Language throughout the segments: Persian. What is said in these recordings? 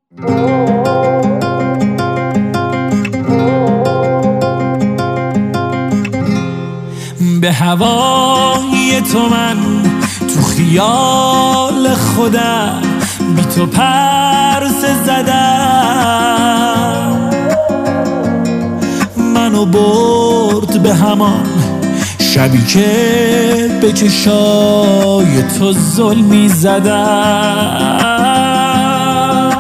به هوای تو من تو خیال خودم بی تو پرسه زدم، منو برد به همان شبی که به چشای تو ظلمی زدم.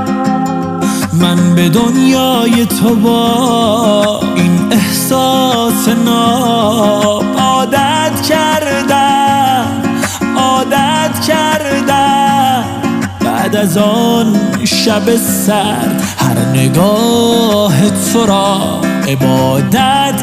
من به دنیای تو با این احساس ناب عادت کردم. بعد از آن شب سرد هر نگاه تو را عبادت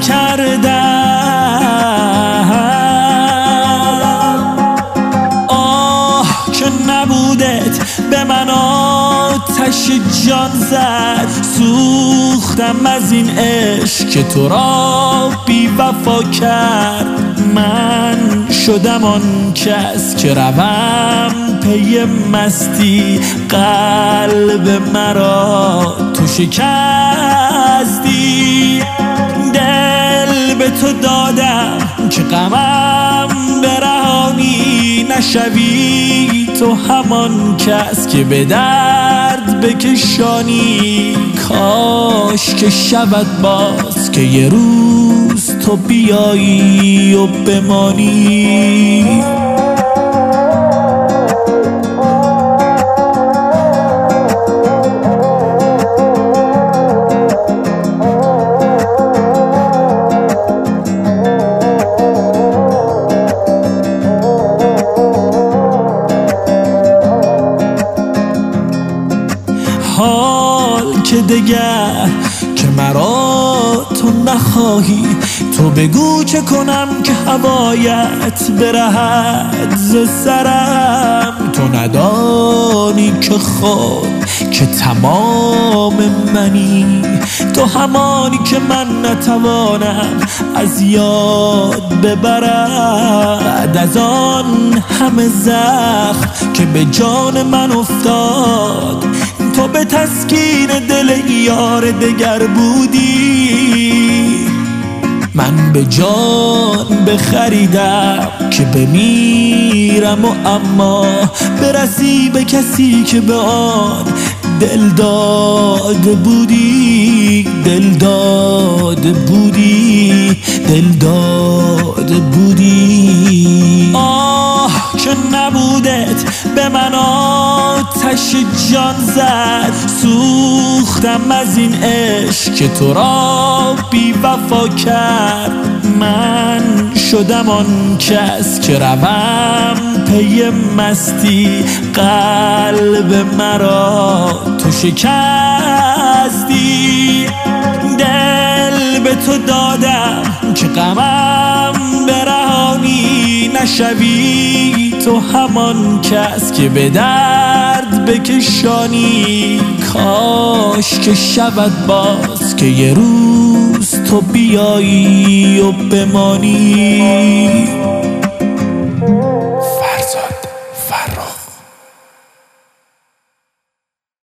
کردم. آه که نبودت به من آتش جان زد، سوختم از این عشق که تو را بی وفا کرد. من شدم آن کس که روم پی مستی، قلب مرا تو شکستی. دل به تو دادم که غمم برهانی، نشوی تو همان کس که به درد بکشانی. کاش که شود باز که یه روز تو بیایی و بمانی. حال که دگر که مرا تو نخواهی، تو بگو چه کنم که هوایت برهد ز سرم. تو ندانی که خود که تمام منی، تو همانی که من نتوانم از یاد ببرم. بعد از آن همه زخم که به جان من افتاد، تو به تسکین دل یار دگر بودی. من به جان بخریدم که بمیرم و اما برسی به کسی که به آن دل داده بودی. دل داده بودی. آه که نبودت به من آتش جان زد، سوختم از این عشق که تو را بی وفا کرد. من شدم آن کس که روم پی مستی، قلب مرا تو شکستی. دل به تو دادم که غمم برهانی، نشوی تو همان کس که به درد بکشانی. کاش که شود باز که یه روز تو بیایی و بمانی.